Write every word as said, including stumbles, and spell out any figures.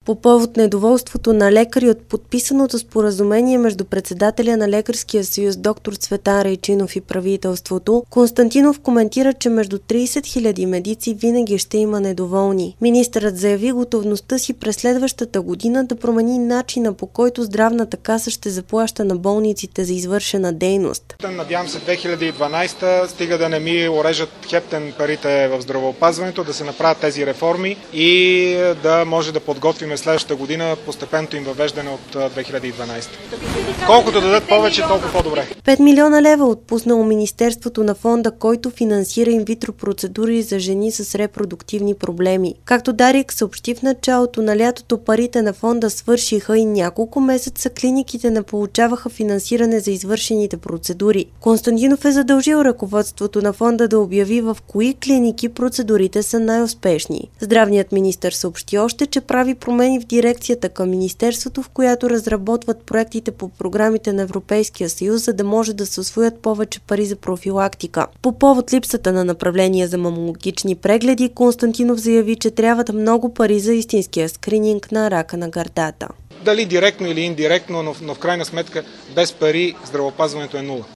По повод недоволството на лекари от подписаното споразумение между председателя на Лекарския съюз доктор Цветан Райчинов и правителството, Константинов коментира, че между трийсет хиляди медици винаги ще има недоволни. Министърът заяви готовността си през следващата година да промени начина, по който здравната каса ще заплаща на болниците за извършена дейност. Надявам се две хиляди и дванадесета, стига да не ми орежат хептен парите в здравеопазването, да се направят тези реформи и да може да подготвим следващата година постепенното им въвеждане от две хиляди и дванадесета. Колкото дадат повече, толкова по-добре. пет милиона лева отпуснало Министерството на фонда, който финансира инвитро процедури за жени с репродуктивни проблеми. Както Дарик съобщи в началото на лятото, парите на фонда свършиха и няколко месеца клиниките не получаваха финансиране за извършените процедури. Константинов е задължил ръководството на фонда да обяви в кои клиники процедурите са най-успешни. Здравният министър съобщи още, че прави промени в дирекцията към Министерството, в която разработват проектите по програмите на Европейския съюз, за да може да се усвоят повече пари за профилактика. По повод липсата на направления за мамологични прегледи, Константинов заяви, че трябват много пари за истинския скрининг на рака на гърдата. Дали директно или индиректно, но в, но в крайна сметка без пари здравеопазването е нула.